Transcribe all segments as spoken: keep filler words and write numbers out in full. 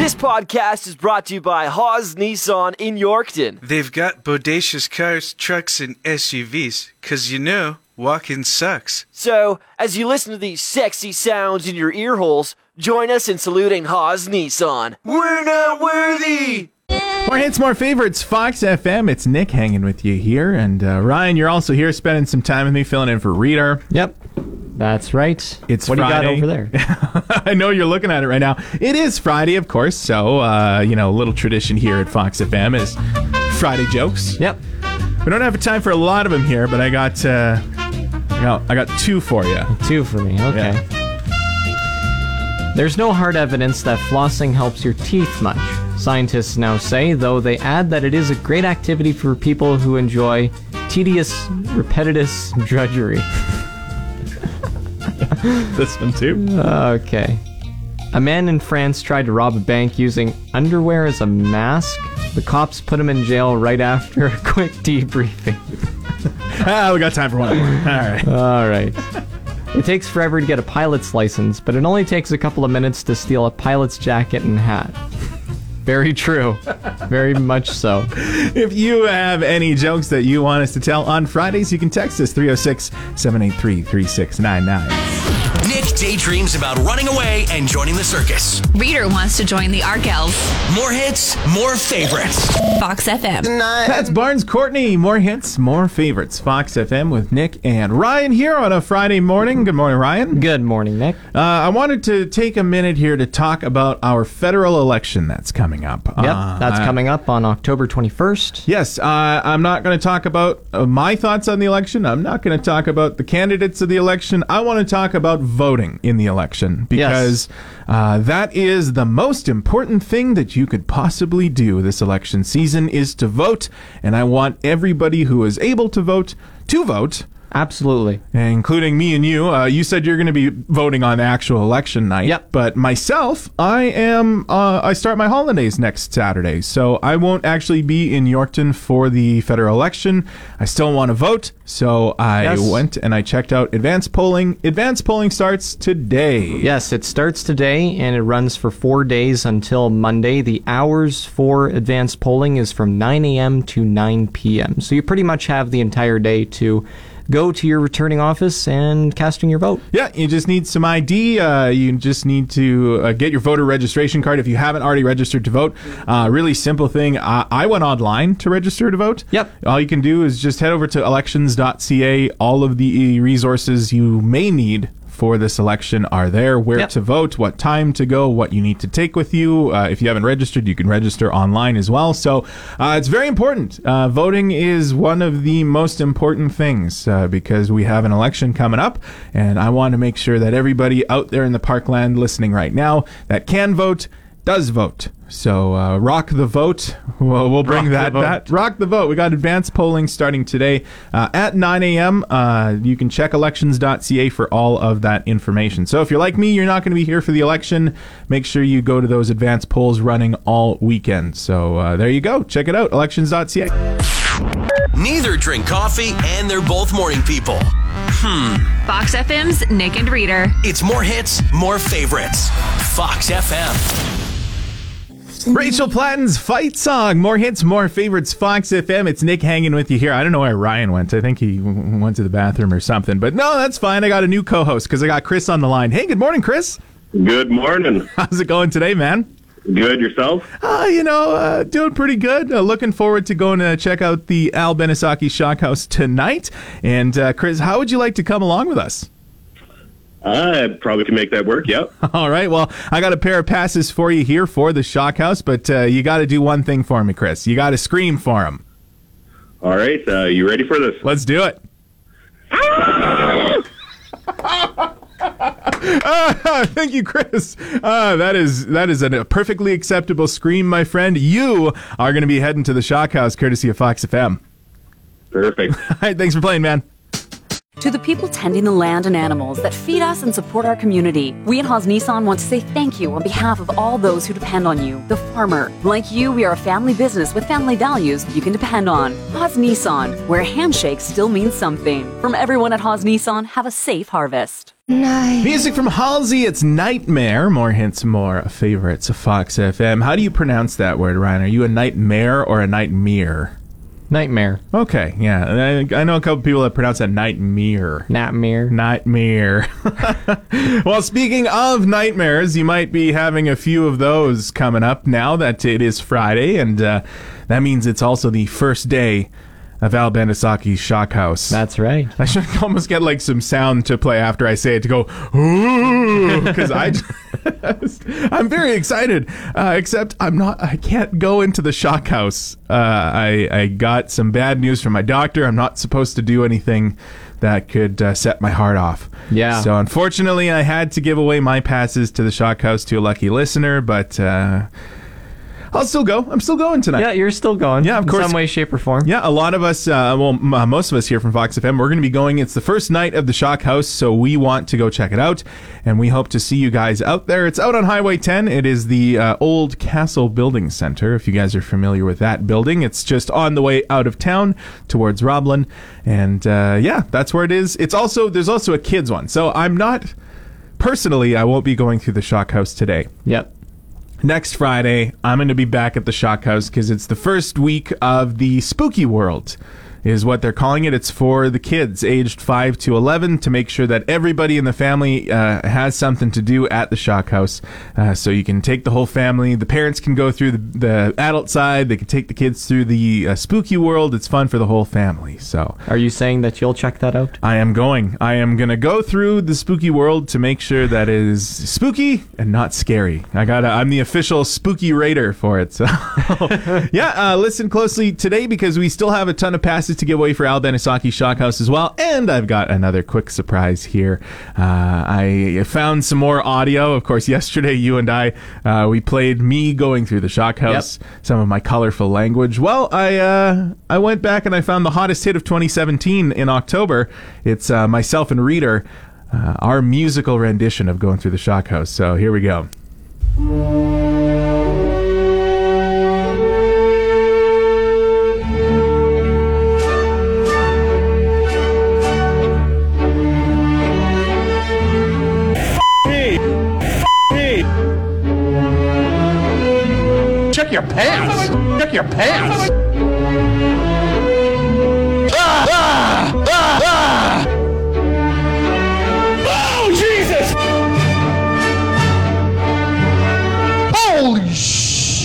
This podcast is brought to you by Haas Nissan in Yorkton. They've got bodacious cars, trucks, and S U Vs, cause you know, walking sucks. So, as you listen to these sexy sounds in your ear holes, join us in saluting Haas Nissan. We're not worthy! More hits, more favorites, Fox F M. It's Nick hanging with you here. And uh, Ryan, you're also here spending some time with me, filling in for Reader. Yep, that's right. It's what Friday. do you got over there? I know you're looking at it right now. It is Friday, of course. So, uh, you know, a little tradition here at Fox F M is Friday jokes. Yep. We don't have time for a lot of them here, but I got, uh, I got, I got two for you. Two for me, okay. Yeah. There's no hard evidence that flossing helps your teeth much, scientists now say, though they add that it is a great activity for people who enjoy tedious, repetitive drudgery. This one too. Okay. A man in France tried to rob a bank using underwear as a mask. The cops put him in jail right after a quick debriefing. Ah, we got time for one more. All right. All right. It takes forever to get a pilot's license, but it only takes a couple of minutes to steal a pilot's jacket and hat. Very true. Very much so. If you have any jokes that you want us to tell on Fridays, you can text us three oh six, seven eight three, three six nine nine. Nick daydreams about running away and joining the circus. Reader wants to join the Ark Elves. More hits, more favorites. Fox F M. That's Barnes Courtney. More hits, more favorites. Fox F M with Nick and Ryan here on a Friday morning. Good morning, Ryan. Good morning, Nick. Uh, I wanted to take a minute here to talk about our federal election that's coming up. Yep, uh, that's coming up on October twenty-first. Yes, uh, I'm not going to talk about uh, my thoughts on the election. I'm not going to talk about the candidates of the election. I want to talk about voting in the election because Yes. uh, that is the most important thing that you could possibly do this election season is to vote, and I want everybody who is able to vote to vote. Absolutely. Including me and you. Uh, you said you're going to be voting on actual election night. Yep. But myself, I am. Uh, I start my holidays next Saturday, so I won't actually be in Yorkton for the federal election. I still want to vote, so I Yes. went and I checked out advanced polling. Advanced polling starts today. Yes, it starts today and it runs for four days until Monday. The hours for advanced polling is from nine a.m. to nine p.m. So you pretty much have the entire day to go to your returning office and casting your vote. Yeah, you just need some I D. Uh, you just need to uh, get your voter registration card if you haven't already registered to vote. Uh, really simple thing. I, I went online to register to vote. Yep. All you can do is just head over to elections dot c a. All of the resources you may need for this election are there. Where Yep. to vote, what time to go, what you need to take with you. Uh, if you haven't registered, you can register online as well. So uh, it's very important. Uh, voting is one of the most important things uh, because we have an election coming up, and I want to make sure that everybody out there in the parkland listening right now that can vote does vote. So uh, rock the vote. We'll, we'll bring Rock that, the vote. that. Rock the vote. We got advanced polling starting today uh, at nine a.m. Uh, you can check elections dot c a for all of that information. So if you're like me, you're not going to be here for the election. Make sure you go to those advanced polls running all weekend. So uh, there you go. Check it out. elections dot c a. Neither drink coffee and they're both morning people. Hmm. Fox F M's Nick and Reader. It's more hits, more favorites. Fox F M. Rachel Platten's fight song. More hits, more favorites. Fox F M. It's Nick hanging with you here. I don't know where Ryan went. I think he w- went to the bathroom or something. But no, that's fine. I got a new co-host because I got Chris on the line. Hey, good morning, Chris. Good morning. How's it going today, man? Good, yourself? Uh, you know, uh, doing pretty good. Uh, looking forward to going to check out the Al Benisaki Shock House tonight. And uh, Chris, how would you like to come along with us? I probably can make that work, yep. All right. Well, I got a pair of passes for you here for the Shock House, but uh, you got to do one thing for me, Chris. You got to scream for him. All right, uh, you ready for this? Let's do it. Ah, thank you, Chris. Uh, that is that is a perfectly acceptable scream, my friend. You are going to be heading to the Shock House, courtesy of Fox F M. Perfect. All right, thanks for playing, man. To the people tending the land and animals that feed us and support our community, we at Haas Nissan want to say thank you on behalf of all those who depend on you, the farmer. Like you, we are a family business with family values you can depend on. Haas Nissan, where a handshake still means something. From everyone at Haas Nissan, have a safe harvest. Night. Music from Halsey, it's Nightmare. More hits, more favorites of Fox F M. How do you pronounce that word, Ryan? Are you a nightmare or a nightmare? Nightmare. Okay, yeah. I, I know a couple people that pronounce that nightmare. Nightmare. Nightmare. Well, speaking of nightmares, you might be having a few of those coming up now that it is Friday, and uh, that means it's also the first day of Al Banisaki's Shock House. That's right. I should almost get like some sound to play after I say it to go, ooh, because I just, I'm very excited. Uh, except I'm not. I can't go into the Shock House. Uh, I I got some bad news from my doctor. I'm not supposed to do anything that could uh, set my heart off. Yeah. So unfortunately, I had to give away my passes to the Shock House to a lucky listener, but. Uh, I'll still go. I'm still going tonight. Yeah, you're still going. Yeah, of course. In some way, shape, or form. Yeah, a lot of us, uh, well, m- uh, most of us here from Fox F M, we're going to be going. It's the first night of the Shock House, so we want to go check it out, and we hope to see you guys out there. It's out on Highway ten. It is the uh, old Castle Building Center, if you guys are familiar with that building. It's just on the way out of town towards Roblin, and uh, yeah, that's where it is. It's also, there's also a kids one, so I'm not, personally, I won't be going through the Shock House today. Yep. Next Friday, I'm going to be back at the Shock House because it's the first week of the Spooky World, is what they're calling it. It's for the kids aged five to eleven to make sure that everybody in the family uh, has something to do at the Shock House. Uh, so you can take the whole family. The parents can go through the, the adult side. They can take the kids through the uh, Spooky World. It's fun for the whole family. So, are you saying that you'll check that out? I am going. I am going to go through the Spooky World to make sure that it is spooky and not scary. I got. I'm the official spooky raider for it. So, yeah, uh, listen closely today because we still have a ton of passes to give away for Al Banisaki's Shock House as well, and I've got another quick surprise here. Uh, I found some more audio. Of course, yesterday you and I uh, we played me going through the Shock House, yep. Some of my colorful language. Well, I uh, I went back and I found the hottest hit of twenty seventeen in October. It's uh, myself and Reader, uh, our musical rendition of Going Through the Shock House. So here we go. Check your pants! Check your pants! Ah! Ah! Ah! Ah! Oh, Jesus! Holy sh!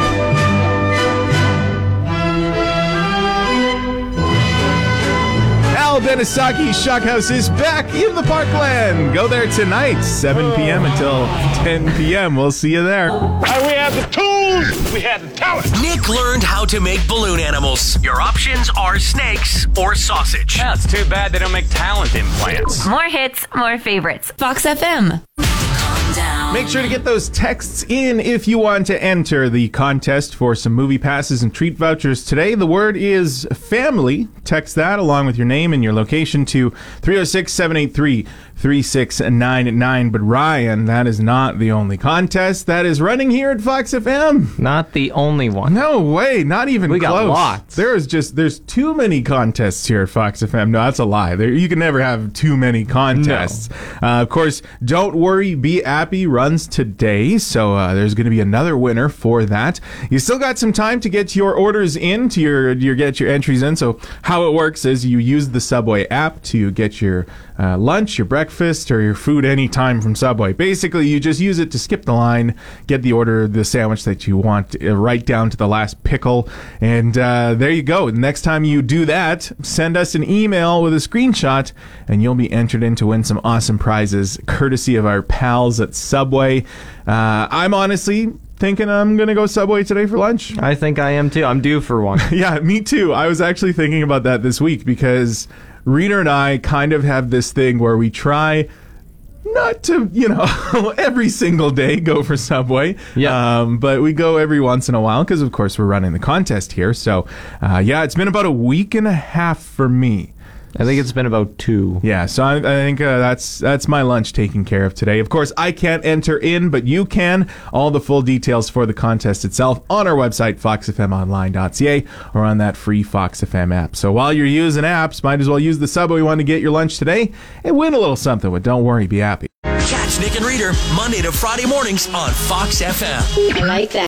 Al Banisaki's Shock House is back in the Parkland. Go there tonight, seven p.m. until ten p.m. We'll see you there. We have the tools, we have the talent. Nick learned how to make balloon animals. Your options are snakes or sausage. Yeah, it's too bad they don't make talent implants. More hits, more favorites. Fox F M. Make sure to get those texts in if you want to enter the contest for some movie passes and treat vouchers today. The word is family. Text that along with your name and your location to three oh six, seven eight three, three six nine nine. But Ryan, that is not the only contest that is running here at Fox F M. Not the only one. No way, not even we close. We got lots. There is just there's too many contests here at Fox F M. No, that's a lie. There, you can never have too many contests. No. Uh, of course, don't worry, be happy runs today, so uh, there's going to be another winner for that. You still got some time to get your orders in, to your your get your entries in. So how it works is you use the Subway app to get your uh, lunch, your breakfast, or your food anytime from Subway. Basically, you just use it to skip the line, get the order, the sandwich that you want, uh, right down to the last pickle, and uh, there you go. Next time you do that, send us an email with a screenshot, and you'll be entered in to win some awesome prizes, courtesy of our pals at Subway. Uh, I'm honestly thinking I'm going to go Subway today for lunch. I think I am too. I'm due for one. Yeah, me too. I was actually thinking about that this week because Reader and I kind of have this thing where we try not to, you know, every single day go for Subway. Yeah. Um, but we go every once in a while because, of course, we're running the contest here. So, uh, yeah, it's been about a week and a half for me I think it's been about two. Yeah, so I, I think uh, that's that's my lunch taken care of today. Of course, I can't enter in, but you can. All the full details for the contest itself on our website, fox f m online dot c a, or on that free Fox F M app. So while you're using apps, might as well use the Subway one to get your lunch today and win a little something. But don't worry, be happy. Catch Nick and Reader Monday to Friday mornings on Fox F M. I like that.